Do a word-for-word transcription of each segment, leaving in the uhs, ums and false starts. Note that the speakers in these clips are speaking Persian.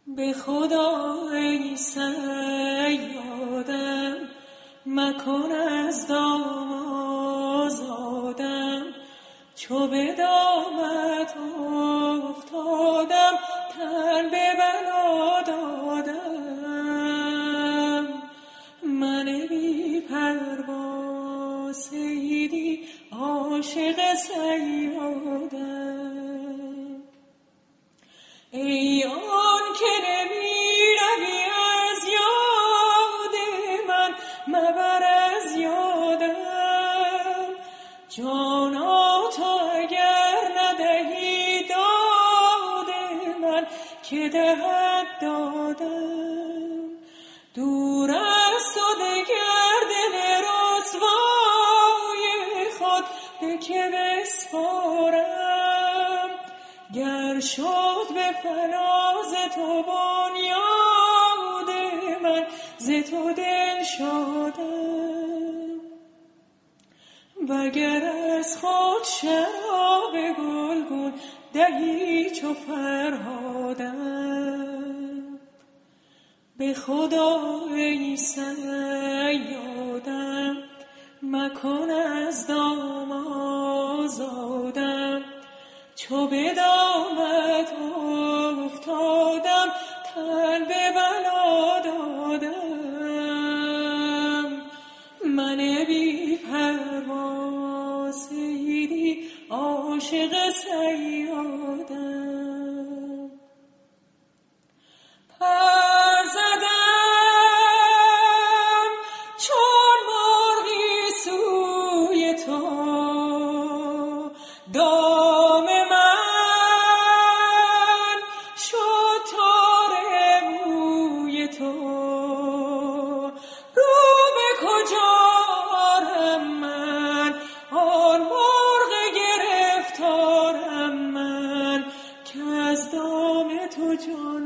به خدا ای صیادم مکن از دام آزادم، چو به دامت افتادم تن به بلا دادم. من بی پروا صیدی عاشق صیادم. ای آن که نمی روی از یاد من مبر از یادم، جانا تو اگر ندهی داد من که دهد دادم. دور از تو دگر دل رسوای خود به که بسپارم، گر شد به فراز تو بنیاد من ز تو دل شادم. وگر از خود شراب گلگون دهی چو فرهادم، به خدا ای صیادم مکن از دام آزادم، چو به دامت افتادم تن به بلا دادم. من بی پروا صیدی عاشق صیادم. پر زدم چون مرغی سوی تو، دام من شد تار موی تو. رو به کجا آرم من آن مرغ گرفتارم من، که از دام تو جان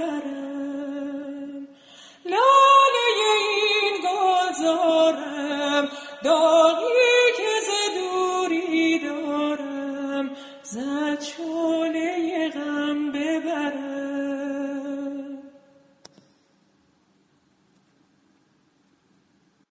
نبرم. لاله این گلزارم داغی که ز دوری دارم، زد شعله غم